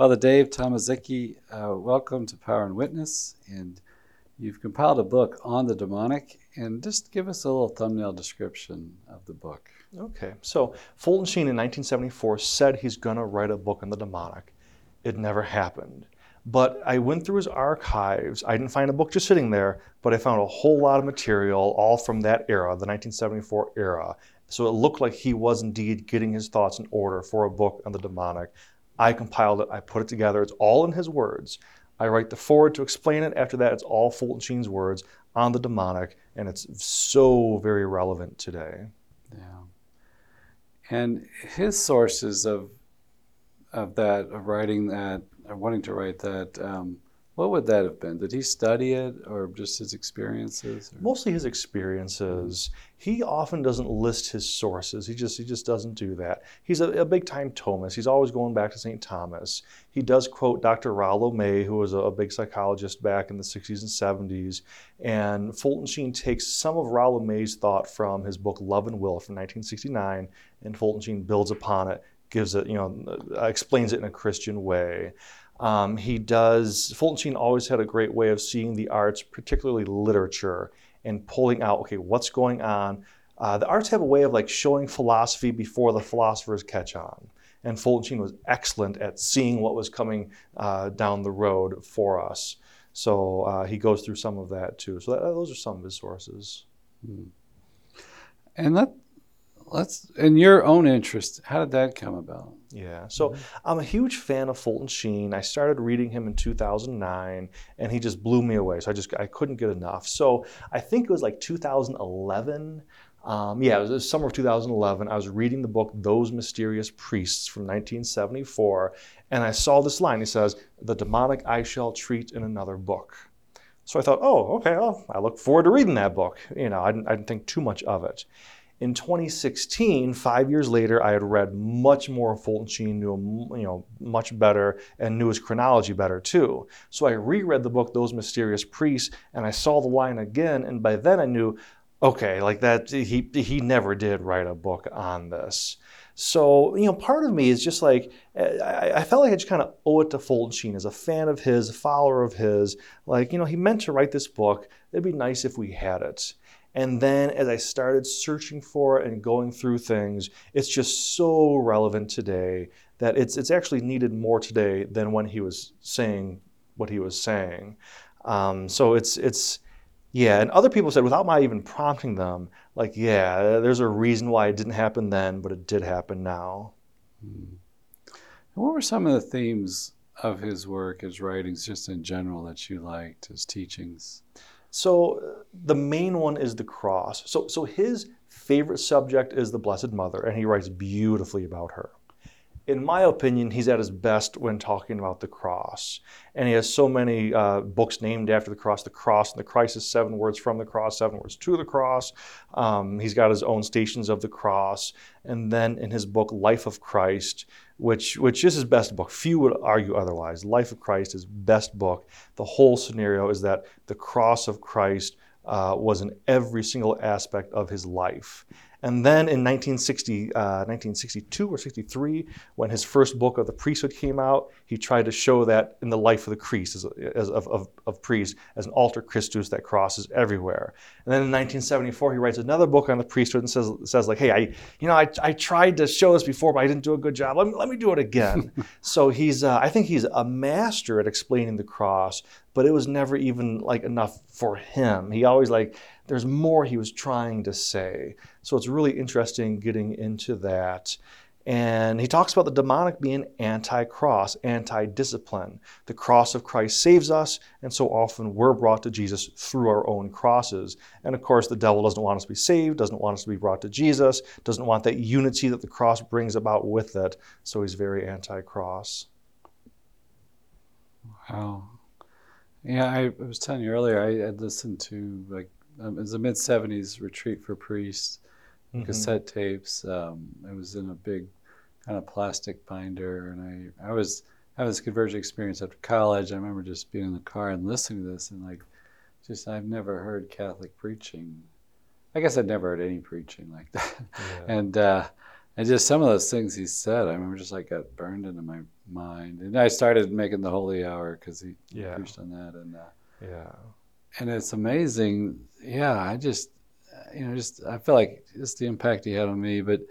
Father Dave Tomaszicki, welcome to Power and Witness. And you've compiled a book on the demonic. And just give us a little thumbnail description of the book. Okay, so Fulton Sheen in 1974 said he's going to write a book on the demonic. It never happened. But I went through his archives. I didn't find a book just sitting there, but I found a whole lot of material, all from that era, the 1974 era. So it looked like he was indeed getting his thoughts in order for a book on the demonic. I compiled it, I put it together. It's all in his words. I write the foreword to explain it. After that, it's all Fulton Sheen's words on the demonic, and it's so very relevant today. Yeah. And his sources of writing that, or wanting to write that, what would that have been? Did he study it, or just his experiences? Or? Mostly his experiences. He often doesn't list his sources. He just doesn't do that. He's a big-time Thomist. He's always going back to St. Thomas. He does quote Dr. Rollo May, who was a big psychologist back in the 60s and 70s. And Fulton Sheen takes some of Rollo May's thought from his book Love and Will from 1969, and Fulton Sheen builds upon it, gives it, explains it in a Christian way. Fulton Sheen always had a great way of seeing the arts, particularly literature, and pulling out, okay, what's going on. The arts have a way of showing philosophy before the philosophers catch on. And Fulton Sheen was excellent at seeing what was coming down the road for us. So he goes through some of that too. So those are some of his sources. And let's, in your own interest, how did that come about? Yeah, so I'm a huge fan of Fulton Sheen. I started reading him in 2009, and he just blew me away. So I couldn't get enough. So I think it was 2011. It was summer of 2011. I was reading the book Those Mysterious Priests from 1974, and I saw this line. He says, "The demonic I shall treat in another book." So I thought, oh, okay, well, I look forward to reading that book. I didn't think too much of it. In 2016, 5 years later, I had read much more of Fulton Sheen, knew him, much better, and knew his chronology better too. So I reread the book Those Mysterious Priests, and I saw the line again, and by then I knew, okay, that he never did write a book on this. So part of me is just I felt like I just kind of owe it to Fulton Sheen as a fan of his, a follower of his. He meant to write this book. It'd be nice if we had it. And then as I started searching for it and going through things, it's just so relevant today that it's actually needed more today than when he was saying what he was saying. So and other people said, without my even prompting them, there's a reason why it didn't happen then, but it did happen now. And what were some of the themes of his work, his writings, just in general, that you liked, his teachings? So the main one is the cross. So his favorite subject is the Blessed Mother, and he writes beautifully about her. In my opinion, he's at his best when talking about the cross. And he has so many books named after the cross and the crisis, 7 words from the cross, 7 words to the cross. He's got his own stations of the cross. And then in his book, Life of Christ, which is his best book. Few would argue otherwise. Life of Christ is best book. The whole scenario is that the cross of Christ was in every single aspect of his life. And then in 1962 or 63, when his first book of the priesthood came out, he tried to show that in the life of the priest, of priest, as an alter Christus that crosses everywhere. And then in 1974, he writes another book on the priesthood and says hey, I tried to show this before, but I didn't do a good job. Let me do it again. So I think he's a master at explaining the cross, but it was never even enough for him. He always there's more he was trying to say. So it's really interesting getting into that. And he talks about the demonic being anti-cross, anti-discipline. The cross of Christ saves us, and so often we're brought to Jesus through our own crosses. And of course, the devil doesn't want us to be saved, doesn't want us to be brought to Jesus, doesn't want that unity that the cross brings about with it. So he's very anti-cross. Wow. Yeah, I was telling you earlier, I had listened to it was a mid-70s retreat for priests, cassette tapes. It was in a big kind of plastic binder, and I was having this conversion experience after college. I remember just being in the car and listening to this, and I've never heard Catholic preaching. I guess I'd never heard any preaching like that. Yeah. And And just some of those things he said, I remember just like got burned into my mind. And I started making the Holy Hour because he preached on that. And and it's amazing. Yeah, I just, I feel like just the impact he had on me. But,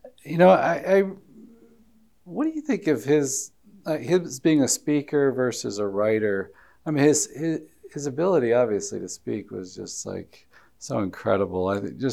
I what do you think of his being a speaker versus a writer? I mean, his ability, obviously, to speak was just like so incredible.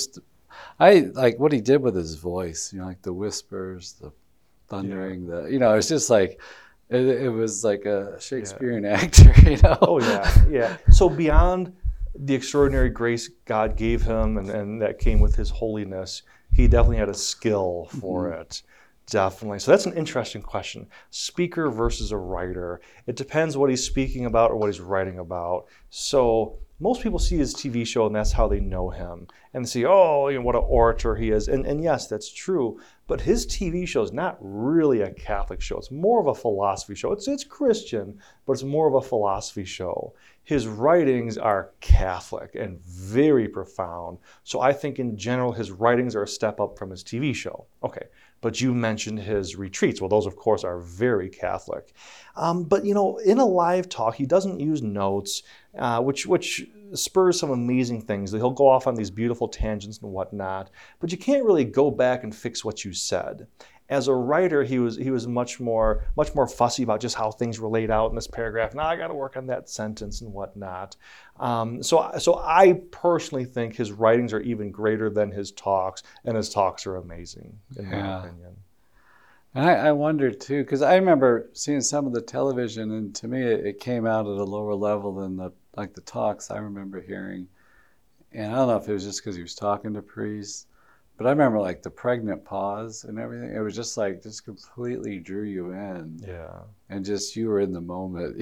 I like what he did with his voice, like the whispers, the thundering, it's just like, it was like a Shakespearean actor, Oh, yeah. So beyond the extraordinary grace God gave him and that came with his holiness, he definitely had a skill for it. Definitely. So that's an interesting question. Speaker versus a writer. It depends what he's speaking about or what he's writing about. So most people see his TV show and that's how they know him. And they see, oh, what an orator he is. And yes, that's true. But his TV show is not really a Catholic show. It's more of a philosophy show. It's Christian, but it's more of a philosophy show. His writings are Catholic and very profound. So I think in general, his writings are a step up from his TV show. Okay. But you mentioned his retreats. Well, those, of course, are very Catholic. But, in a live talk, he doesn't use notes, which spurs some amazing things. He'll go off on these beautiful tangents and whatnot, but you can't really go back and fix what you said. As a writer, he was much more fussy about just how things were laid out in this paragraph. Now I got to work on that sentence and whatnot. So I personally think his writings are even greater than his talks, and his talks are amazing, in my opinion. And I wonder too, because I remember seeing some of the television, and to me it came out at a lower level than the talks I remember hearing. And I don't know if it was just because he was talking to priests. But I remember like the pregnant pause and everything. It was just completely drew you in. Yeah. And just you were in the moment,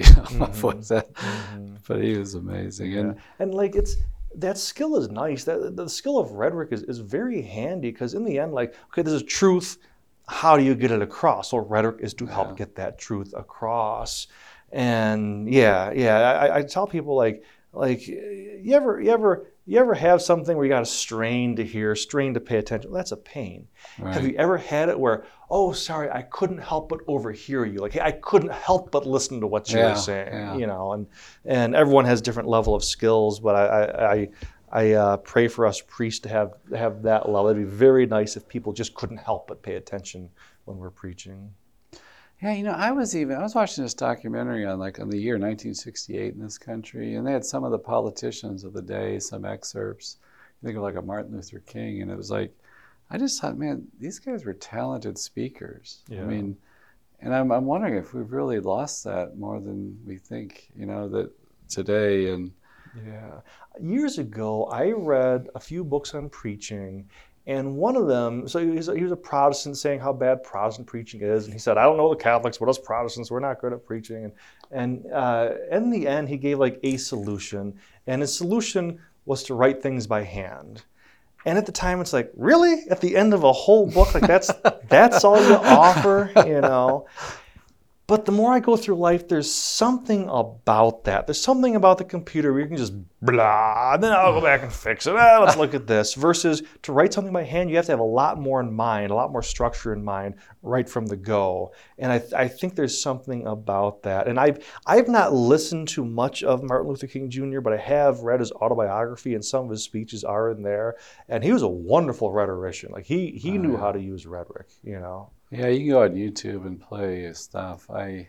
But he was amazing. Yeah. And that skill is nice. The skill of rhetoric is very handy because in the end, okay, this is truth. How do you get it across? Well, rhetoric is to help get that truth across. And I tell people you ever have something where you got to strain to hear, strain to pay attention? Well, that's a pain. Right. Have you ever had it where, oh, sorry, I couldn't help but overhear you? Hey, I couldn't help but listen to what you were saying, and everyone has different level of skills, but I pray for us priests to have that level. It'd be very nice if people just couldn't help but pay attention when we're preaching. Yeah, I was watching this documentary on the year 1968 in this country, and they had some of the politicians of the day, some excerpts. You think of a Martin Luther King, and it was I just thought, man, these guys were talented speakers. Yeah. I mean, and I'm wondering if we've really lost that more than we think, that today. And years ago, I read a few books on preaching. And one of them, so he was a Protestant saying how bad Protestant preaching is. And he said, I don't know the Catholics, but us Protestants, we're not good at preaching. And in the end, he gave a solution. And his solution was to write things by hand. And at the time, it's really? At the end of a whole book? That's all you offer, But the more I go through life, there's something about that. There's something about the computer where you can just blah, and then I'll go back and fix it. Let's look at this. Versus to write something by hand, you have to have a lot more in mind, a lot more structure in mind right from the go. And I think there's something about that. And I've not listened to much of Martin Luther King Jr., but I have read his autobiography, and some of his speeches are in there. And he was a wonderful rhetorician. He knew how to use rhetoric, Yeah, you can go on YouTube and play his stuff.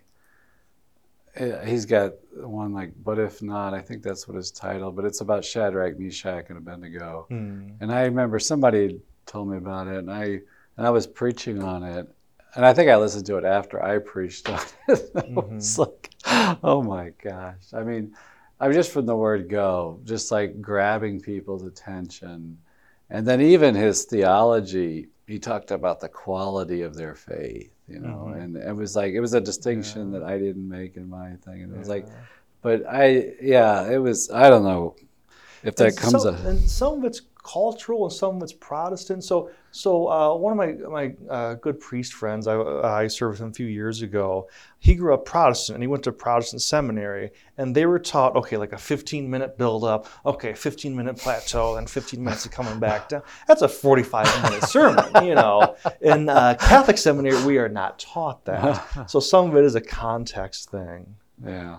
He's got one But If Not, I think that's what his title, but it's about Shadrach, Meshach, and Abednego. And I remember somebody told me about it, and I was preaching on it, and I think I listened to it after I preached on it. It was oh my gosh. I mean, just from the word go, just grabbing people's attention. And then even his theology, he talked about the quality of their faith, and it was it was a distinction that I didn't make in my thing. And it was but it was, I don't know if that comes up. And some of it's cultural and some of it's Protestant. So one of my good priest friends, I served with him a few years ago. He grew up Protestant, and he went to Protestant seminary, and they were taught, okay, like a 15-minute build-up, okay, 15-minute plateau, and 15 minutes of coming back down. That's a 45-minute sermon, you know. In Catholic seminary, we are not taught that. So some of it is a context thing. Yeah.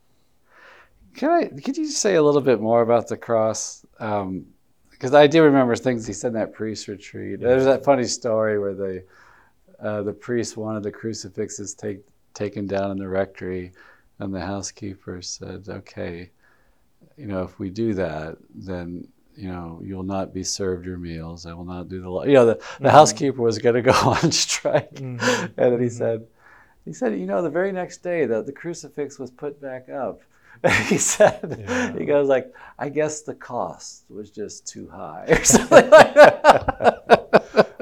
Could you say a little bit more about the cross? Because I do remember things he said in that priest retreat. There's that funny story where the priest wanted the crucifixes taken down in the rectory, and the housekeeper said, "Okay, you know, if we do that, then you know you'll not be served your meals. I will not do the housekeeper was going to go on strike, and then he said, you know, the very next day the crucifix was put back up." He said, he goes like, "I guess the cost was just too high," or something like that.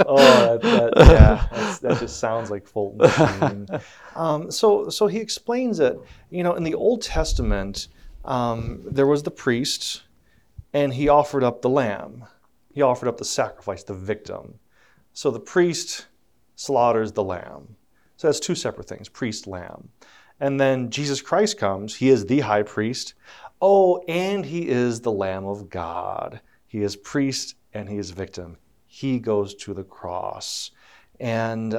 That just sounds like Fulton Sheen. So he explains it. You know, in the Old Testament, there was the priest, and he offered up the lamb. He offered up the sacrifice, the victim. So the priest slaughters the lamb. So that's two separate things: priest, lamb. And then Jesus Christ comes. He is the high priest. Oh, and he is the Lamb of God. He is priest and he is victim. He goes to the cross. And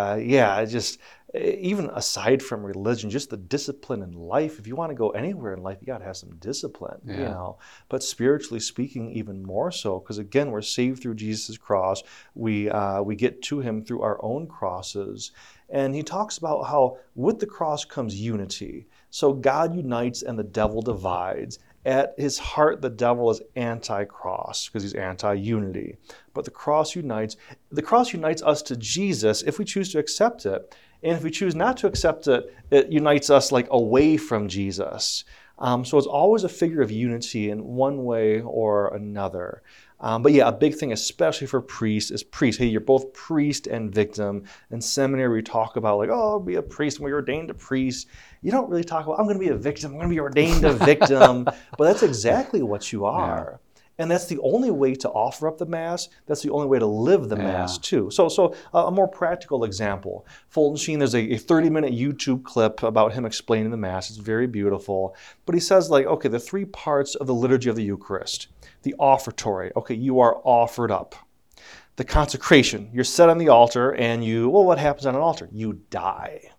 just even aside from religion, just the discipline in life. If you want to go anywhere in life, you got to have some discipline, you know. But spiritually speaking, even more so, because again, we're saved through Jesus' cross. We get to him through our own crosses. And he talks about how with the cross comes unity. So God unites and the devil divides. At his heart, the devil is anti-cross because he's anti-unity. But the cross unites. The cross unites us to Jesus if we choose to accept it. And if we choose not to accept it, it unites us like away from Jesus. So it's always a figure of unity in one way or another. But yeah, a big thing, especially for priests, is priest. Hey, you're both priest and victim. In seminary, we talk about like, oh, I'll be a priest, and we're ordained a priest. You don't really talk about, I'm going to be a victim, I'm going to be ordained a victim. But that's exactly what you are. And that's the only way to offer up the Mass. That's the only way to live the Mass, too. So a more practical example. Fulton Sheen, there's a 30-minute YouTube clip about him explaining the Mass. It's very beautiful. But he says, like, okay, the three parts of the liturgy of the Eucharist. The offertory, okay, you are offered up. The consecration, you're set on the altar, and what happens on an altar? You die.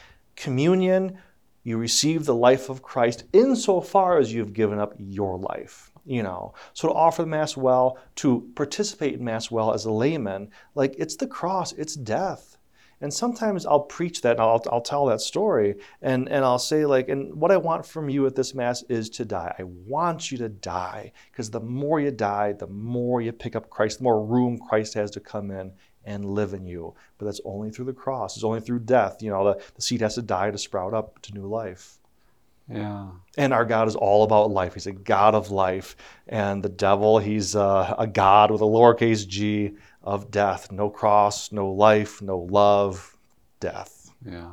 Communion, you receive the life of Christ insofar as you've given up your life. You know, so to offer the Mass well, to participate in Mass well as a layman, like it's the cross, it's death. And sometimes I'll preach that, and I'll tell that story, and I'll say like, and what I want from you at this Mass is to die. I want you to die, because the more you die, the more you pick up Christ, the more room Christ has to come in and live in you. But that's only through the cross. It's only through death. You know, the seed has to die to sprout up to new life. Yeah. And our God is all about life. He's a God of life. And the devil, he's a God with a lowercase g of death. No cross, no life, no love, death. Yeah.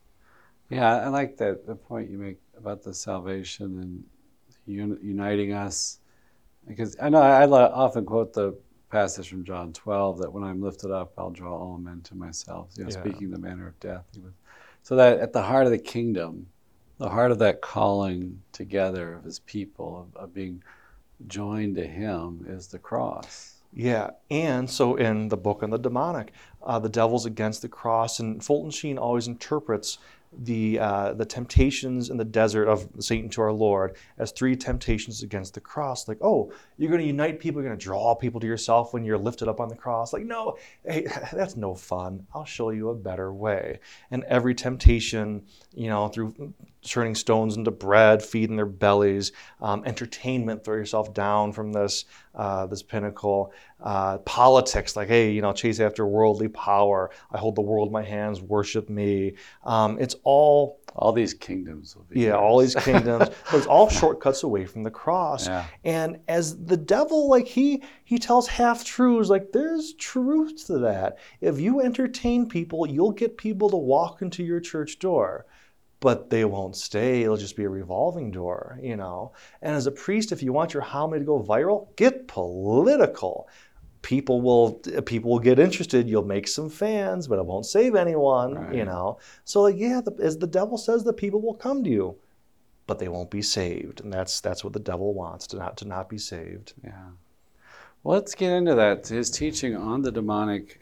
Yeah, I like the point you make about the salvation and uniting us. Because I know I often quote the passage from John 12 that when I'm lifted up, I'll draw all men to myself, speaking the manner of death. So that at the heart of the kingdom, the heart of that calling together of his people, of being joined to him, is the cross. Yeah, and so in the book on the demonic, the devil's against the cross, and Fulton Sheen always interprets the temptations in the desert of Satan to our Lord as three temptations against the cross. Like, oh, you're going to unite people, you're going to draw people to yourself when you're lifted up on the cross. Like, no, hey, that's no fun. I'll show you a better way. And every temptation, you know, through turning stones into bread, feeding their bellies, entertainment, throw yourself down from this pinnacle, politics, like, hey, you know, chase after worldly power. I hold the world in my hands, worship me. It's all these kingdoms will be yours. All these kingdoms, but it's all shortcuts away from the cross. Yeah. And as the devil, like he tells half-truths, like there's truth to that. If you entertain people, you'll get people to walk into your church door. but they won't stay. It'll just be a revolving door, you know. And as a priest, if you want your homily to go viral, get political. People will get interested. You'll make some fans, but it won't save anyone, Right. you know. So like, yeah, as the devil says, the people will come to you, but they won't be saved, and that's what the devil wants, to not be saved. Yeah. Well, let's get into that. His teaching on the demonic.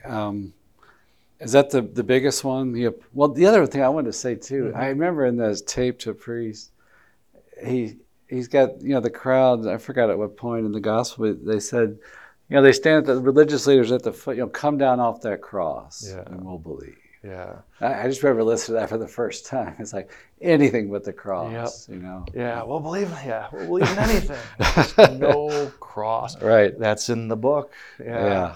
Is that the biggest one? Well, the other thing I wanted to say too, I remember in the tape to Priest, he's got, the crowd, I forgot at what point in the gospel, they said, they stand at the religious leaders at the foot, come down off that cross and we'll believe. Yeah. I just remember listening to that for the first time. It's like anything but the cross, Yeah, we'll believe in anything. There's no cross. Right. That's in the book. Yeah.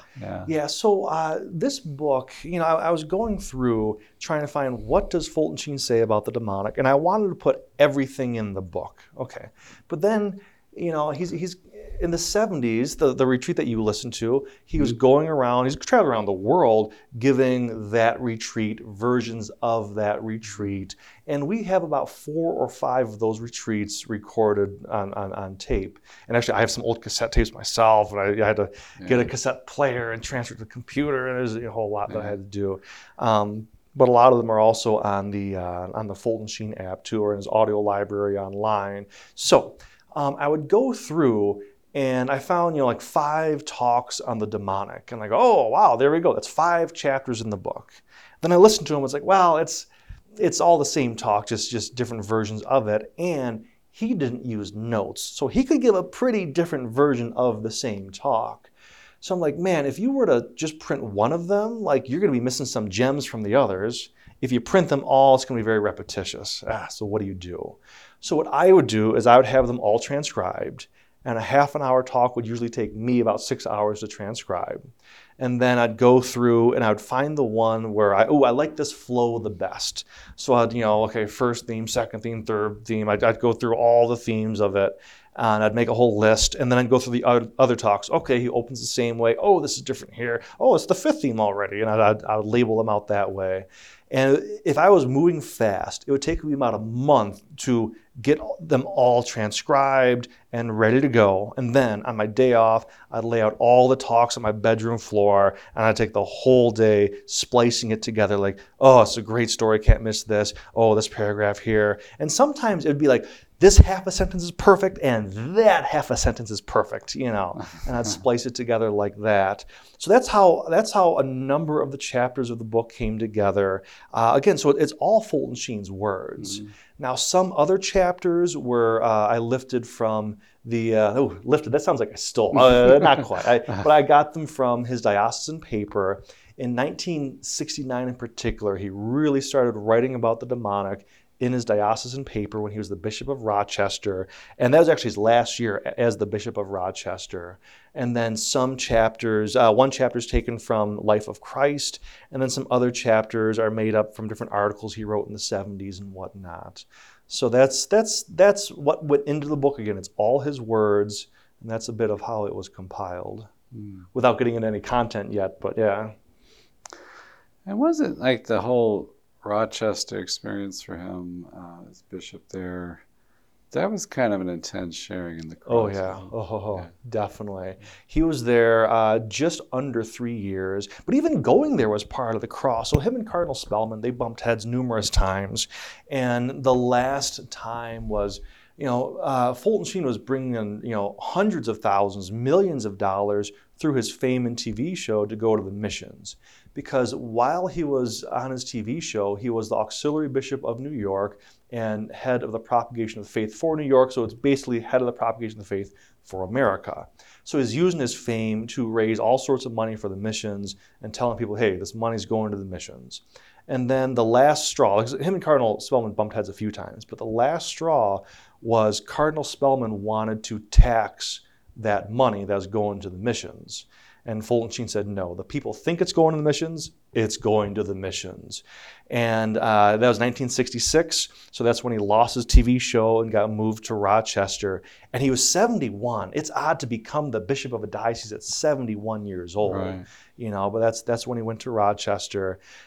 So this book, I was going through trying to find what does Fulton Sheen say about the demonic, and I wanted to put everything in the book. Okay. But then, he's in the 70s, the retreat that you listened to, he was going around, he's traveling around the world giving that retreat, versions of that retreat. And we have about 4 or 5 of those retreats recorded on tape. And actually, I have some old cassette tapes myself, and I had to get a cassette player and transfer it to the computer, and there's a whole lot that I had to do. But a lot of them are also on the Fulton Sheen app too, or in his audio library online. So I would go through, and I found, like 5 talks on the demonic. And I go, oh, wow, there we go. That's 5 chapters in the book. Then I listened to him. It's like, well, it's all the same talk, just different versions of it. And he didn't use notes. So he could give a pretty different version of the same talk. So I'm like, man, if you were to just print one of them, like you're going to be missing some gems from the others. If you print them all, it's going to be very repetitious. So what do you do? So what I would do is I would have them all transcribed. And a half an hour talk would usually take me about 6 hours to transcribe. And then I'd go through and I would find the one where I like this flow the best. So I'd, first theme, second theme, third theme. I'd go through all the themes of it, and I'd make a whole list. And then I'd go through the other talks. Okay, he opens the same way. Oh, this is different here. Oh, it's the 5th theme already. And I would label them out that way. And if I was moving fast, it would take me about a month to get them all transcribed and ready to go. And then on my day off, I'd lay out all the talks on my bedroom floor, and I'd take the whole day splicing it together like, oh, it's a great story, can't miss this. Oh, this paragraph here. And sometimes it would be like, this half a sentence is perfect and that half a sentence is perfect, and I'd splice it together like that. So that's how a number of the chapters of the book came together. Again, so it's all Fulton Sheen's words. Mm-hmm. Now, some other chapters were I lifted from lifted, that sounds like I stole. Not quite. But I got them from his diocesan paper. In 1969 in particular, he really started writing about the demonic in his diocesan paper when he was the Bishop of Rochester. And that was actually his last year as the Bishop of Rochester. And then some chapters, one chapter is taken from Life of Christ, and then some other chapters are made up from different articles he wrote in the 70s and whatnot. So that's what went into the book again. It's all his words, and that's a bit of how it was compiled. Without getting into any content yet, but yeah. And wasn't like the whole Rochester experience for him as bishop there, that was kind of an intense sharing in the cross. Oh yeah, definitely. He was there just under 3 years, but even going there was part of the cross. So him and Cardinal Spellman, they bumped heads numerous times, and the last time was, Fulton Sheen was bringing in, hundreds of thousands, millions of dollars through his fame and TV show to go to the missions. Because while he was on his TV show, he was the auxiliary bishop of New York and head of the propagation of the faith for New York. So it's basically head of the propagation of the faith for America. So he's using his fame to raise all sorts of money for the missions and telling people, hey, this money's going to the missions. And then the last straw, him and Cardinal Spellman bumped heads a few times, but the last straw was Cardinal Spellman wanted to tax that money that was going to the missions. And Fulton Sheen said, no, the people think it's going to the missions, it's going to the missions. And that was 1966, so that's when he lost his TV show and got moved to Rochester. And he was 71. It's odd to become the bishop of a diocese at 71 years old, right. But that's when he went to Rochester.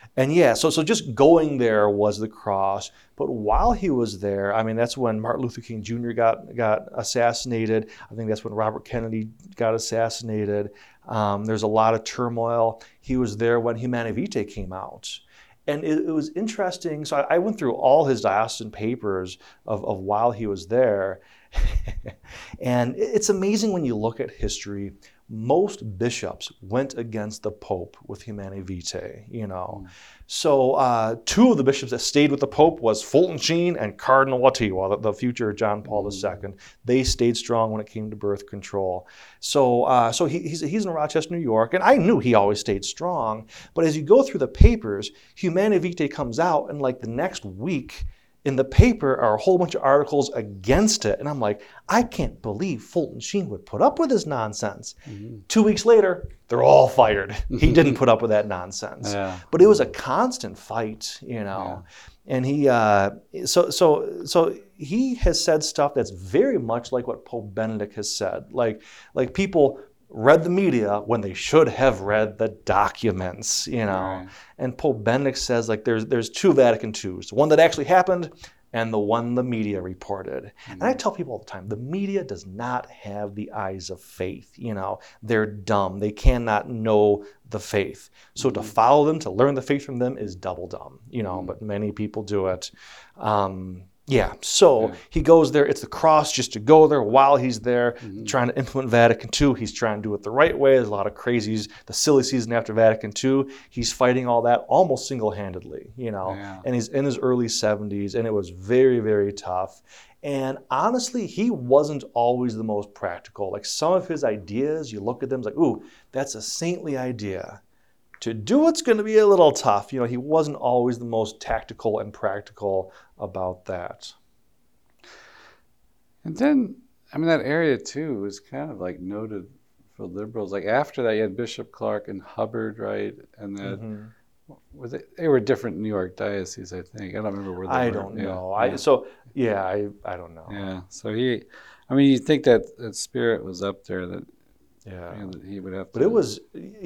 And yeah, so just going there was the cross. But while he was there, I mean, that's when Martin Luther King Jr. got assassinated. I think that's when Robert Kennedy got assassinated. There's a lot of turmoil. He was there when Humanae Vitae came out. And it was interesting. So I went through all his diocesan papers of while he was there. And it's amazing when you look at history. Most bishops went against the Pope with Humanae Vitae, you know. So two of the bishops that stayed with the Pope was Fulton Sheen and Cardinal Wojtyła, the future John Paul II. They stayed strong when it came to birth control. So he's in Rochester, New York, and I knew he always stayed strong. But as you go through the papers, Humanae Vitae comes out, and like the next week, in the paper are a whole bunch of articles against it. And I'm like, I can't believe Fulton Sheen would put up with this nonsense. 2 weeks later, they're all fired. He didn't put up with that nonsense. Yeah. But it was a constant fight, you know. Yeah. And he, so he has said stuff that's very much like what Pope Benedict has said. Like people read the media when they should have read the documents, you know. Right. And Pope Benedict says like there's two Vatican IIs, the one that actually happened and the one the media reported. And I tell people all the time, the media does not have the eyes of faith, you know. They're dumb. They cannot know the faith. So to follow them, to learn the faith from them is double dumb, you know, but many people do it. He goes there. It's the cross just to go there while he's there trying to implement Vatican II. He's trying to do it the right way. There's a lot of crazies. The silly season after Vatican II, he's fighting all that almost single-handedly, you know. Yeah. And he's in his early 70s, and it was very, very tough. And honestly, he wasn't always the most practical. Like some of his ideas, you look at them, it's like, ooh, that's a saintly idea. To do it's going to be a little tough. You know, he wasn't always the most tactical and practical about that. And then, I mean, that area too was kind of like noted for liberals. Like after that, you had Bishop Clark and Hubbard, right? And then they were different New York dioceses, I think. I don't remember where they were. I don't know. I don't know. Yeah. So you think that spirit was up there that. Yeah, that he would have to. But it was,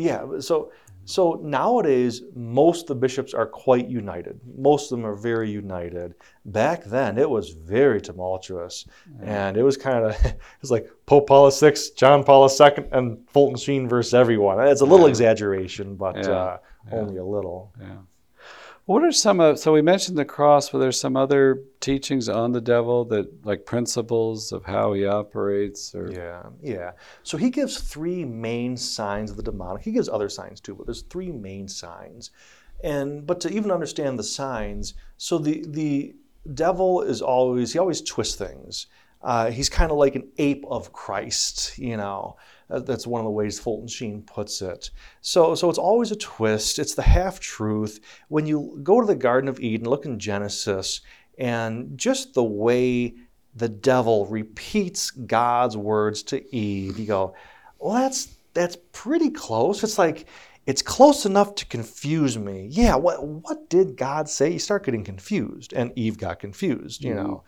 So nowadays, most of the bishops are quite united. Most of them are very united. Back then, it was very tumultuous. And it was kind of, it's like Pope Paul VI, John Paul II, and Fulton Sheen versus everyone. It's a little exaggeration, but only a little. Yeah. What are so we mentioned the cross, but there's some other teachings on the devil that, like principles of how he operates? Yeah. So he gives three main signs of the demonic. He gives other signs too, but there's three main signs. But to even understand the signs, so the devil he always twists things. He's kind of like an ape of Christ, you know. That's one of the ways Fulton Sheen puts it. So it's always a twist. It's the half-truth. When you go to the Garden of Eden, look in Genesis, and just the way the devil repeats God's words to Eve, you go, well, that's pretty close. It's like, it's close enough to confuse me. Yeah, what did God say? You start getting confused, and Eve got confused, you know.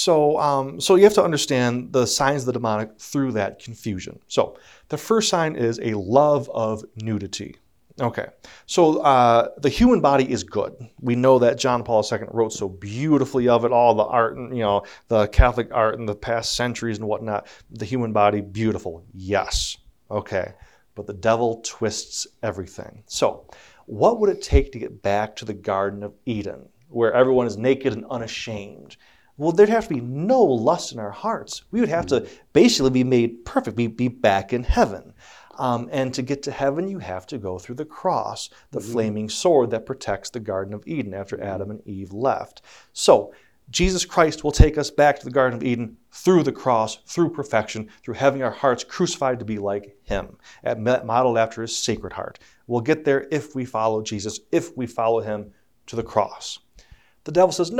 So you have to understand the signs of the demonic through that confusion. So the first sign is a love of nudity. Okay, so the human body is good. We know that John Paul II wrote so beautifully of it, all the art, and, you know, the Catholic art in the past centuries and whatnot. The human body, beautiful. Yes. Okay. But the devil twists everything. So what would it take to get back to the Garden of Eden, where everyone is naked and unashamed? Well, there'd have to be no lust in our hearts. We would have to basically be made perfect, be back in heaven. And to get to heaven, you have to go through the cross, the flaming sword that protects the Garden of Eden after Adam and Eve left. So Jesus Christ will take us back to the Garden of Eden through the cross, through perfection, through having our hearts crucified to be like him, modeled after his sacred heart. We'll get there if we follow Jesus, if we follow him to the cross. The devil says,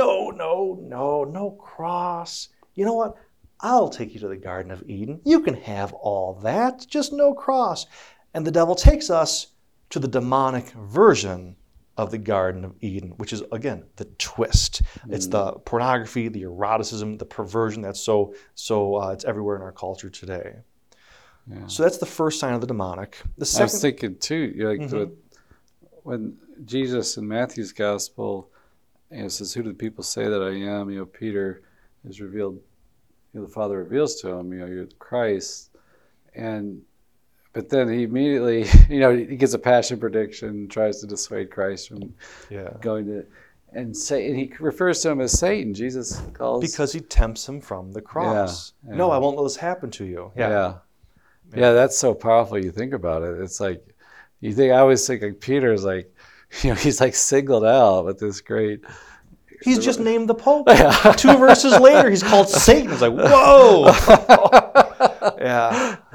no cross. You know what? I'll take you to the Garden of Eden. You can have all that, just no cross. And the devil takes us to the demonic version of the Garden of Eden, which is, again, the twist. It's the pornography, the eroticism, the perversion that's so it's everywhere in our culture today. Yeah. So that's the first sign of the demonic. The second, I was thinking too, when Jesus in Matthew's gospel, says, "Who do the people say that I am?" Peter is revealed. The Father reveals to him, "You're the Christ," but then he immediately, he gets a passion prediction, tries to dissuade Christ from going to, and he refers to him as Satan. Jesus calls, because he tempts him from the cross. Yeah. No, I won't let this happen to you. Yeah, that's so powerful. You think about it. It's like, I always think like Peter is like, he's like singled out with this great. He's just named the Pope. 2 verses later, he's called Satan. It's like, whoa. Yeah.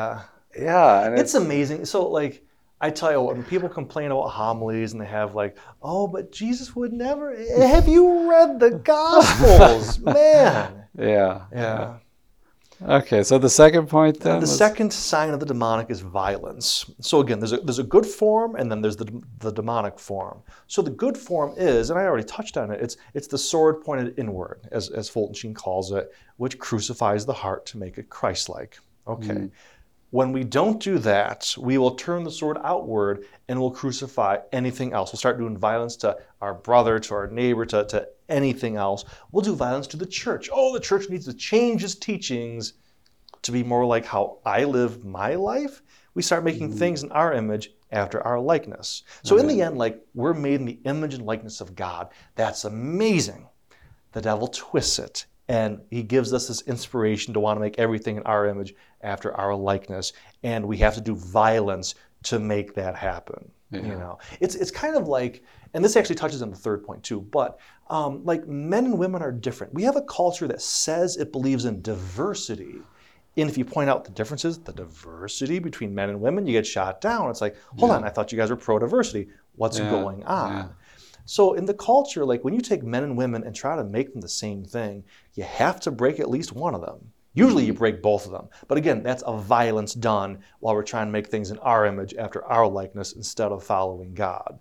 And it's amazing. So, like, I tell you what, when people complain about homilies and they have like, oh, but Jesus would never. Have you read the Gospels, man? Yeah. Okay, so the second point then? The second sign of the demonic is violence. So again, there's a good form, and then there's the demonic form. So the good form is, and I already touched on it, it's the sword pointed inward, as Fulton Sheen calls it, which crucifies the heart to make it Christ-like. Okay. Mm-hmm. When we don't do that, we will turn the sword outward and we'll crucify anything else. We'll start doing violence to our brother, to our neighbor, to anything else. We'll do violence to the church. Oh, the church needs to change its teachings to be more like how I live my life. We start making things in our image after our likeness. So in the end, like, we're made in the image and likeness of God. That's amazing. The devil twists it. And he gives us this inspiration to want to make everything in our image after our likeness. And we have to do violence to make that happen. Yeah. It's kind of like, and this actually touches on the third point too, but like men and women are different. We have a culture that says it believes in diversity. And if you point out the differences, the diversity between men and women, you get shot down. It's like, hold on, I thought you guys were pro-diversity. What's going on? Yeah. So in the culture, like when you take men and women and try to make them the same thing, you have to break at least one of them. Usually you break both of them. But again, that's a violence done while we're trying to make things in our image after our likeness instead of following God.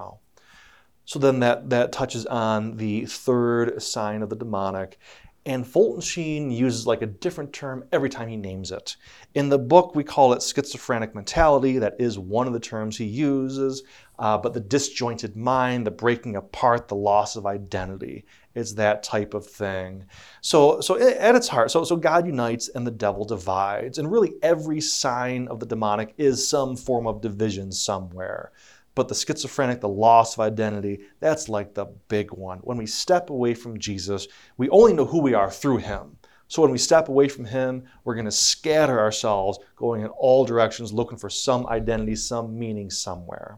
So then that touches on the third sign of the demonic. And Fulton Sheen uses like a different term every time he names it. In the book, we call it schizophrenic mentality. That is one of the terms he uses. But the disjointed mind, the breaking apart, the loss of identity, it's that type of thing. So at its heart, so God unites and the devil divides. And really every sign of the demonic is some form of division somewhere. But the schizophrenic, the loss of identity, that's like the big one. When we step away from Jesus, we only know who we are through him. So when we step away from him, we're going to scatter ourselves, going in all directions, looking for some identity, some meaning somewhere.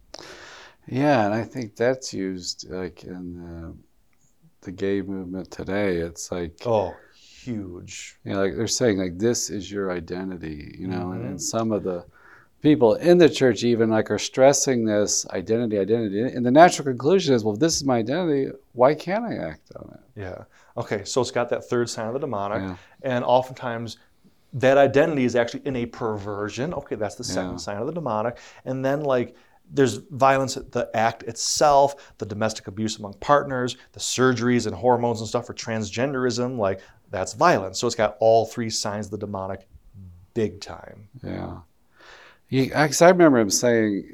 Yeah, and I think that's used like in the gay movement today. It's like, oh, huge. Like they're saying like this is your identity, and some of the people in the church even like are stressing this identity. And the natural conclusion is, well, if this is my identity, why can't I act on it? Yeah. Okay, so it's got that third sign of the demonic, and oftentimes that identity is actually in a perversion. Okay, that's the second sign of the demonic. And then like there's violence at the act itself, the domestic abuse among partners, the surgeries and hormones and stuff for transgenderism, like that's violence. So it's got all three signs of the demonic big time. Yeah. Because I remember him saying,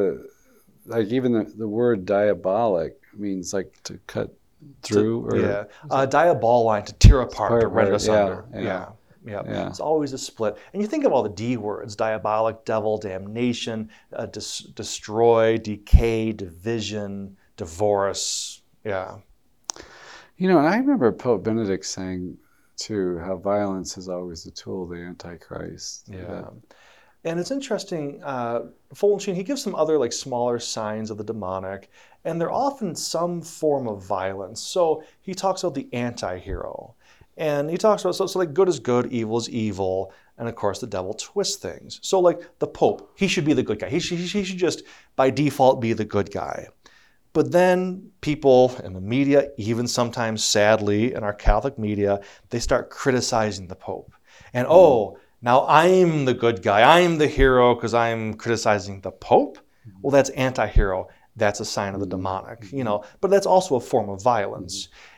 even the word diabolic means like to cut through. Diaboline, to tear apart, to rend asunder. Yeah. It's always a split. And you think of all the D words, diabolic, devil, damnation, destroy, decay, division, divorce. Yeah. And I remember Pope Benedict saying, too, how violence is always a tool of the Antichrist. Yeah. And it's interesting, Fulton Sheen, he gives some other like smaller signs of the demonic, and they're often some form of violence. So he talks about the anti-hero. And he talks about, so like good is good, evil is evil, and of course the devil twists things. So like the Pope, he should be the good guy. He should just by default be the good guy. But then people in the media, even sometimes sadly in our Catholic media, they start criticizing the Pope. And now I'm the good guy. I'm the hero because I'm criticizing the Pope. Well, that's anti-hero. That's a sign of the demonic, But that's also a form of violence.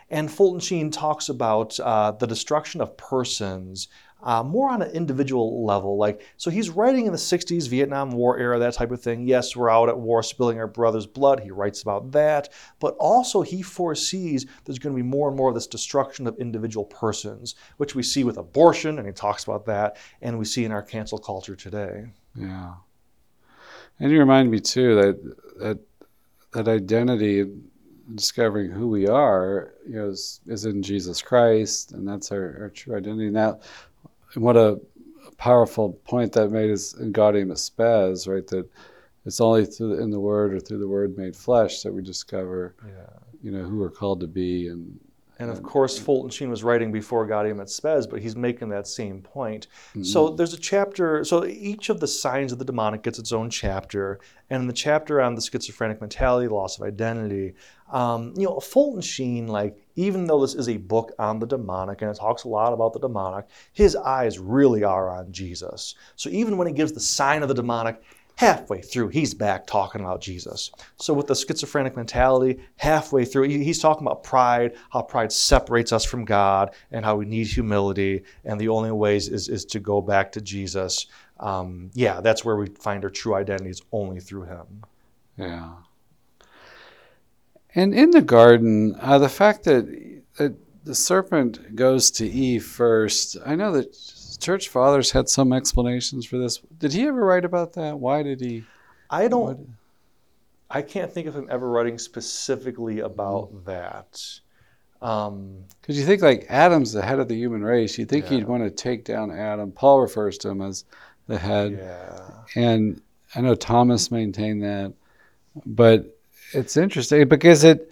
And Fulton Sheen talks about the destruction of persons more on an individual level. So he's writing in the 60s, Vietnam War era, that type of thing. Yes, we're out at war spilling our brother's blood. He writes about that. But also he foresees there's going to be more and more of this destruction of individual persons, which we see with abortion, and he talks about that, and we see in our cancel culture today. Yeah. And you remind me, too, that identity, discovering who we are, is in Jesus Christ, and that's our true identity. Now, what a powerful point that made is in Gaudium et Spes, right? That it's only in the Word or through the Word made flesh that we discover, who we're called to be. And of course, Fulton Sheen was writing before Gaudium et Spes, but he's making that same point. Mm-hmm. So there's a chapter, so each of the signs of the demonic gets its own chapter. And in the chapter on the schizophrenic mentality, the loss of identity, Fulton Sheen, even though this is a book on the demonic and it talks a lot about the demonic, his eyes really are on Jesus. So even when he gives the sign of the demonic, halfway through, he's back talking about Jesus. So with the schizophrenic mentality, halfway through, he's talking about pride, how pride separates us from God, and how we need humility, and the only ways is to go back to Jesus. That's where we find our true identity, is only through him. Yeah. And in the garden, the fact that the serpent goes to Eve first, I know that church fathers had some explanations for this. Did he ever write about that? Why did he? I can't think of him ever writing specifically about that. Because you think Adam's the head of the human race. You think he'd want to take down Adam. Paul refers to him as the head. Yeah. And I know Thomas maintained that. But it's interesting because it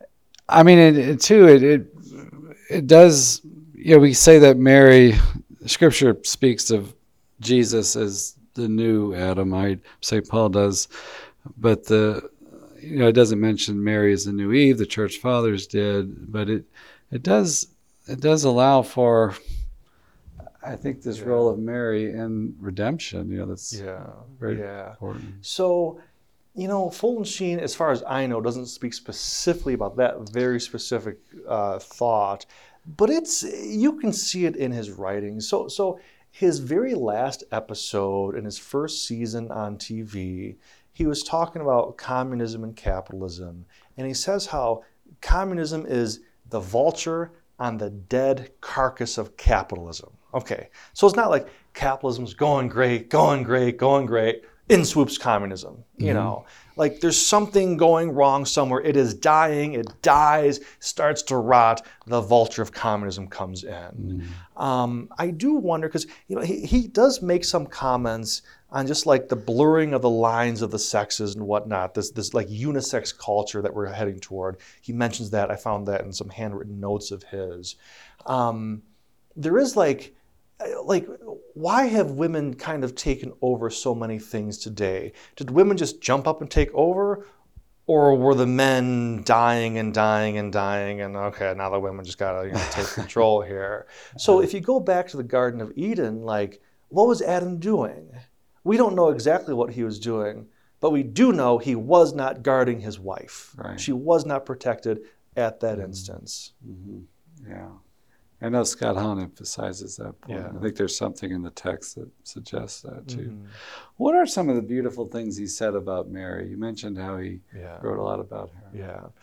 does, we say that Mary, Scripture speaks of Jesus as the new Adam. I'd say Paul does, but it doesn't mention Mary as the new Eve. The church fathers did, but it does allow for, I think, this role of Mary in redemption. That's very important. So, Fulton Sheen, as far as I know, doesn't speak specifically about that very specific thought. But you can see it in his writing. So his very last episode in his first season on TV, he was talking about communism and capitalism. And he says how communism is the vulture on the dead carcass of capitalism. Okay, so it's not like capitalism's going great, in swoops communism, there's something going wrong somewhere. It is dying, it dies, starts to rot, the vulture of communism comes in. I do wonder, because he does make some comments on just the blurring of the lines of the sexes and whatnot, this unisex culture that we're heading toward. He mentions that. I found that in some handwritten notes of his. There is why have women kind of taken over so many things today? Did women just jump up and take over? Or were the men dying and okay, now the women just got to take control here? So if you go back to the Garden of Eden, what was Adam doing? We don't know exactly what he was doing, but we do know he was not guarding his wife. Right. She was not protected at that instance. Mm-hmm. Yeah. I know Scott Hahn emphasizes that point. Yeah. I think there's something in the text that suggests that too. Mm-hmm. What are some of the beautiful things he said about Mary? You mentioned how he wrote a lot about her.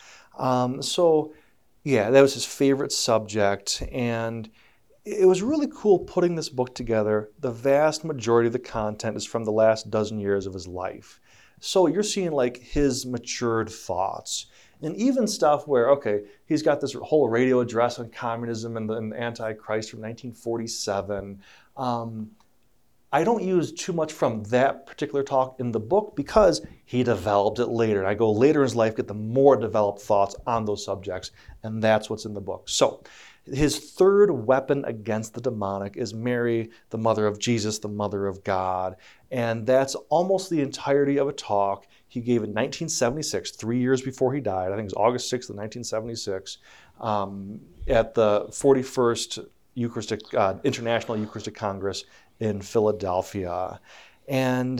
Yeah. That was his favorite subject. And it was really cool putting this book together. The vast majority of the content is from the last dozen years of his life. So you're seeing his matured thoughts. And even stuff where, he's got this whole radio address on communism and the Antichrist from 1947. I don't use too much from that particular talk in the book because he developed it later. And I go later in his life, get the more developed thoughts on those subjects, and that's what's in the book. So his third weapon against the demonic is Mary, the mother of Jesus, the mother of God. And that's almost the entirety of a talk he gave in 1976, 3 years before he died. I think it was August 6th of 1976, at the 41st International Eucharistic Congress in Philadelphia. And,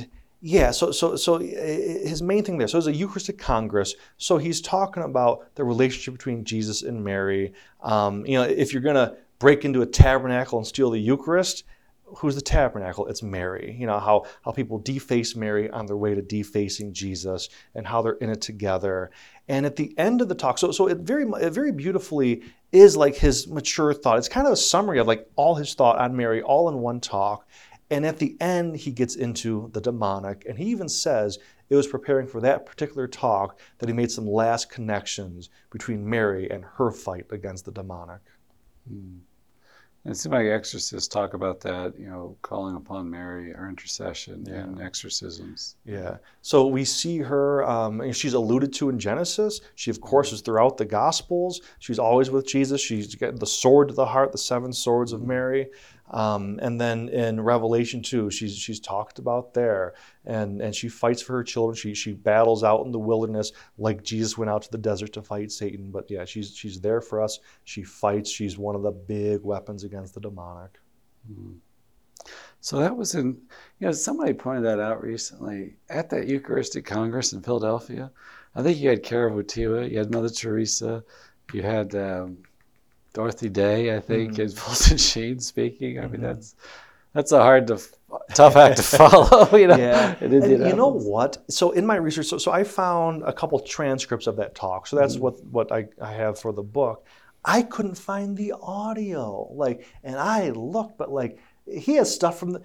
Yeah, so his main thing there. So it's a Eucharistic Congress. So he's talking about the relationship between Jesus and Mary. If you're gonna break into a tabernacle and steal the Eucharist, who's the tabernacle? It's Mary. How people deface Mary on their way to defacing Jesus, and how they're in it together. And at the end of the talk, so it very beautifully is like his mature thought. It's kind of a summary of like all his thought on Mary, all in one talk. And at the end, he gets into the demonic, and he even says it was preparing for that particular talk that he made some last connections between Mary and her fight against the demonic. Mm. It seems like exorcists talk about that, calling upon Mary, her intercession in exorcisms. Yeah. So we see her, she's alluded to in Genesis. She, of course, is throughout the Gospels. She's always with Jesus. She's got the sword to the heart, the 7 swords of Mary. And then in Revelation 2, she's talked about there. And she fights for her children. She battles out in the wilderness like Jesus went out to the desert to fight Satan. But yeah, she's there for us. She fights. She's one of the big weapons against the demonic. Mm. So that was somebody pointed that out recently at that Eucharistic Congress in Philadelphia. I think you had Cara Wojtyla, you had Mother Teresa, you had Dorothy Day, I think, and Fulton Sheen speaking. I mean, that's a tough act to follow. Yeah. And you know what? So in my research, so I found a couple transcripts of that talk. So that's what I have for the book. I couldn't find the audio, and I looked, but he has stuff from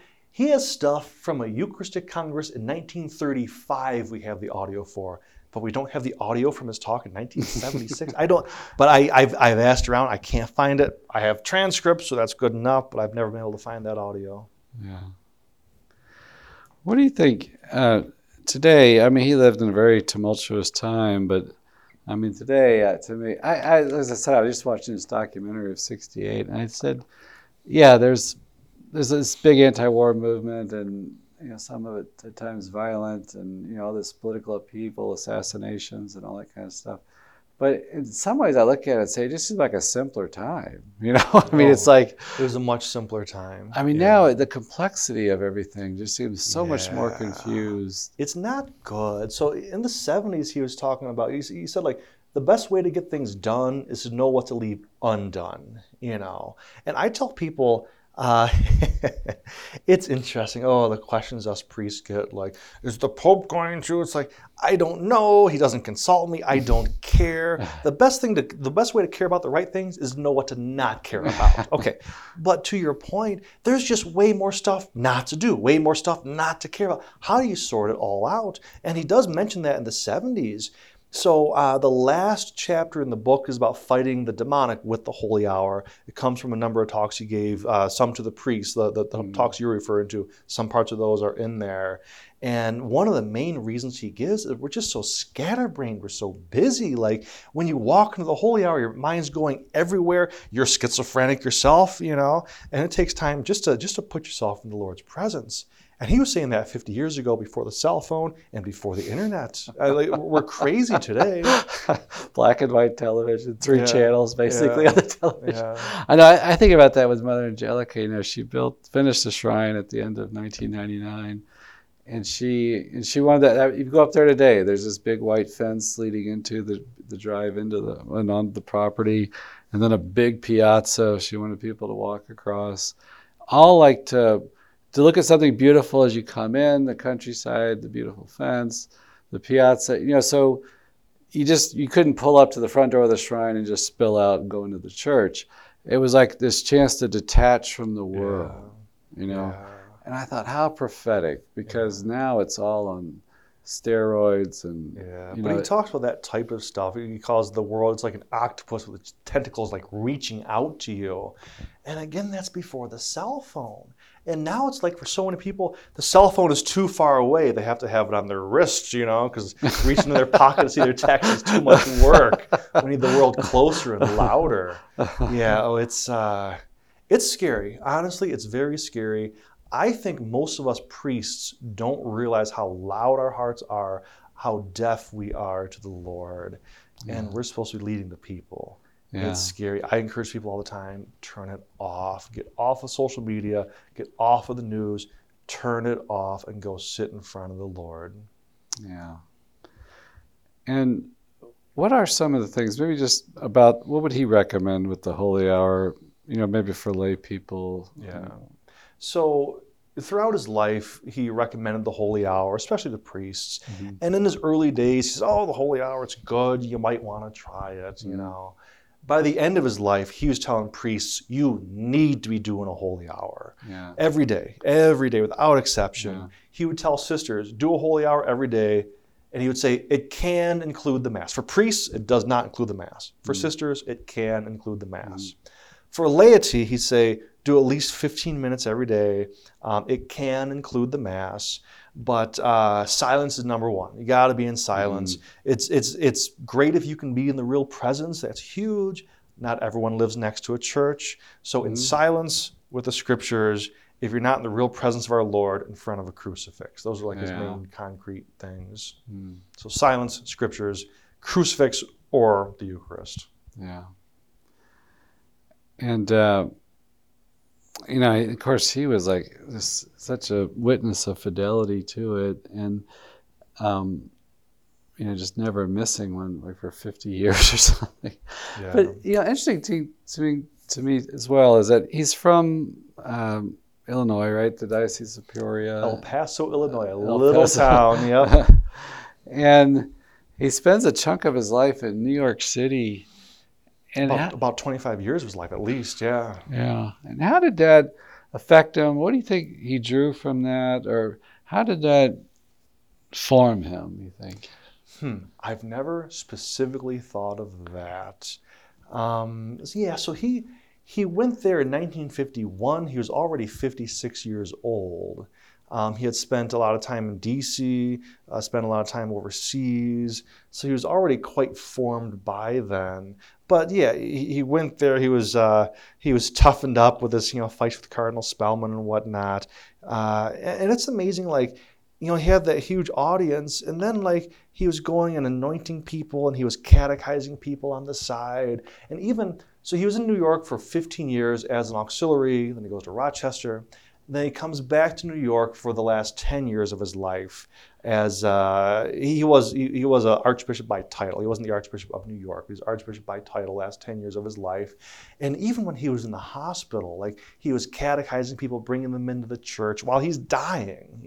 a Eucharistic Congress in 1935. We have the audio for. But we don't have the audio from his talk in 1976. I've asked around. I can't find it. I have transcripts, so that's good enough, but I've never been able to find that audio. Yeah. What do you think today? I mean, he lived in a very tumultuous time, but I mean, today, to me, as I said, I was just watching this documentary of '68, and I said, yeah, there's this big anti-war movement, and some of it at times violent, and all this political upheaval, assassinations, and all that kind of stuff. But in some ways, I look at it and say, it just seems like a simpler time. I mean, it's like it was a much simpler time. I mean, now the complexity of everything just seems so much more confused. It's not good. So in the 70s, he was talking about. He said the best way to get things done is to know what to leave undone. And I tell people. It's interesting. The questions us priests get, is the Pope going to? It's I don't know. He doesn't consult me. I don't care. The best way to care about the right things is to know what to not care about. Okay. But to your point, there's just way more stuff not to do, way more stuff not to care about. How do you sort it all out? And he does mention that in the 70s. So the last chapter in the book is about fighting the demonic with the holy hour. It comes from a number of talks he gave, some to the priests, the talks you're referring to. Some parts of those are in there. And one of the main reasons he gives is we're just so scatterbrained, we're so busy. When you walk into the holy hour, your mind's going everywhere. You're schizophrenic yourself, and it takes time just to put yourself in the Lord's presence. And he was saying that 50 years ago, before the cell phone and before the internet. We're crazy today. Black and white television, 3 channels basically on the television. Yeah. I know. I think about that with Mother Angelica. She finished the shrine at the end of 1999, and she wanted that. You go up there today. There's this big white fence leading into the drive and on the property, and then a big piazza. She wanted people to walk across. All to look at something beautiful as you come in, the countryside, the beautiful fence, the piazza, so you couldn't pull up to the front door of the shrine and just spill out and go into the church. It was like this chance to detach from the world, Yeah. And I thought, how prophetic, because now it's all on steroids and but he talks about that type of stuff. He calls the world, it's like an octopus with its tentacles reaching out to you. And again, that's before the cell phone. And now it's for so many people, the cell phone is too far away. They have to have it on their wrists, because reaching in their pocket to see their text is too much work. We need the world closer and louder. Yeah, it's scary. Honestly, it's very scary. I think most of us priests don't realize how loud our hearts are, how deaf we are to the Lord, and we're supposed to be leading the people. Yeah. It's scary. I encourage people all the time, turn it off. Get off of social media. Get off of the news. turn it off and go sit in front of the Lord. Yeah. And what are some of the things, maybe just about, what would he recommend with the holy hour, maybe for lay people? Yeah. So throughout his life, he recommended the holy hour, especially to priests. Mm-hmm. And in his early days, he says, oh, the holy hour, it's good. You might want to try it, By the end of his life, he was telling priests, you need to be doing a holy hour. Yeah. Every day, without exception. Yeah. He would tell sisters, do a holy hour every day. And he would say, it can include the Mass. For priests, it does not include the Mass. For sisters, it can include the Mass. For laity, he'd say, do at least 15 minutes every day. It can include the Mass, but silence is number one. You got to be in silence. It's great if you can be in the real presence. That's huge. Not everyone lives next to a church. So in silence with the Scriptures, if you're not in the real presence of our Lord in front of a crucifix. Those are like his main concrete things. So silence, Scriptures, crucifix, or the Eucharist. Yeah. And, of course, he was like such a witness of fidelity to it, and, just never missing one, like for 50 years or something. Yeah. But, interesting to me as well is that he's from Illinois, right? The Diocese of Peoria. El Paso, Illinois, a little town, yep. And he spends a chunk of his life in New York City. And about 25 years of his life, at least, yeah. Yeah. And how did that affect him? What do you think he drew from that? Or how did that form him, you think? I've never specifically thought of that. So he went there in 1951. He was already 56 years old. He had spent a lot of time in D.C., spent a lot of time overseas, so he was already quite formed by then. But yeah, he went there. He was toughened up with his fights with Cardinal Spellman and whatnot. And it's amazing, he had that huge audience, and then he was going and anointing people, and he was catechizing people on the side, and so he was in New York for 15 years as an auxiliary. Then he goes to Rochester. Then he comes back to New York for the last 10 years of his life as he was an archbishop by title. He wasn't the Archbishop of New York. He was archbishop by title the last 10 years of his life. And even when he was in the hospital, he was catechizing people, bringing them into the church while he's dying,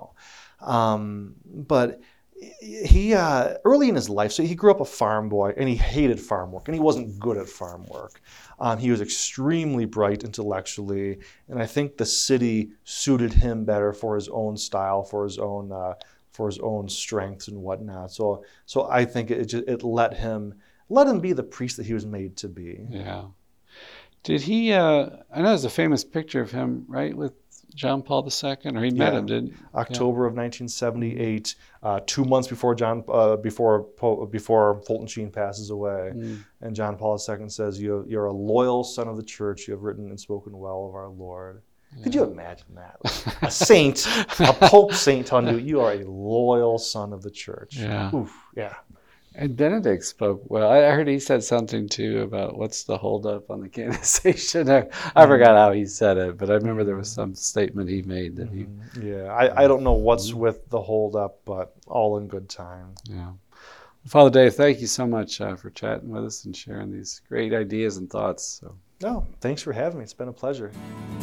But he early in his life, so he grew up a farm boy, and he hated farm work, and he wasn't good at farm work. He was extremely bright intellectually, and I think the city suited him better for his own style, for his own strengths and whatnot. So I think it let him be the priest that he was made to be. Yeah. Did he? I know there's a famous picture of him, right, with John Paul II, or he met him, didn't he? October of 1978, 2 months before before Fulton Sheen passes away. And John Paul II says, you're a loyal son of the church. You have written and spoken well of our Lord. Yeah. Could you imagine that? A saint, a Pope saint telling you are a loyal son of the church. Yeah. Oof, yeah. And Benedict spoke well. I heard he said something too about what's the holdup on the canonization. I forgot how he said it, but I remember there was some statement he made that he. Yeah, I don't know what's with the holdup, but all in good time. Yeah. Father Dave, thank you so much for chatting with us and sharing these great ideas and thoughts. No, thanks for having me. It's been a pleasure.